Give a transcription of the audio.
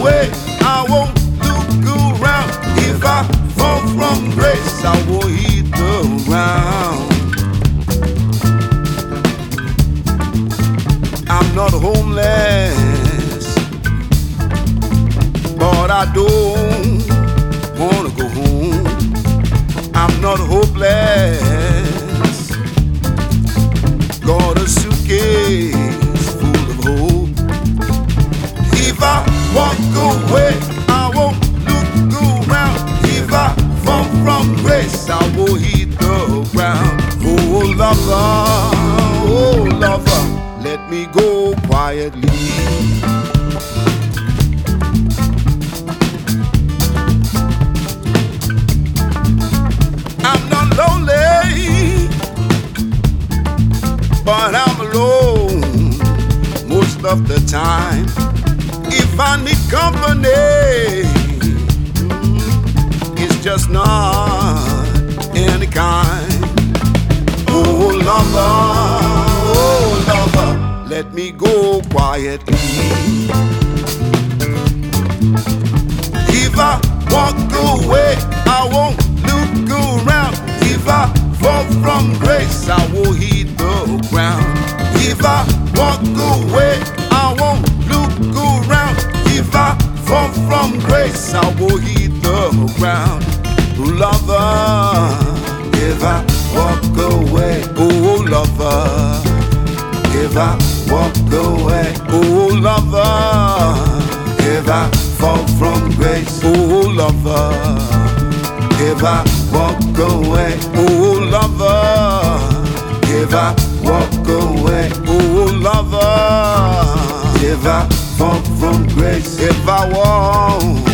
away, I won't look around. If I fall from grace, I will hit the ground. I'm not homeless, but I don't wanna go home. I'm not hopeless, got a suitcase full of hope. If I walk away, I won't look around. If I fall from grace, I will hit the ground. Oh lover, let me go quietly. I'm not lonely, but I'm alone most of the time. If I need company, it's just not any kind. Oh lover, let me go quietly. If I walk away, I won't look around. If I fall from grace, I will hit the ground. If I walk away, I won't look around. If I fall from grace, I will hit the ground. Lover, if I walk away, oh lover, if I walk away, oh lover, if I fall from grace, oh lover, if I walk away, oh lover, if I walk away, oh lover, if I fall from grace, if I walk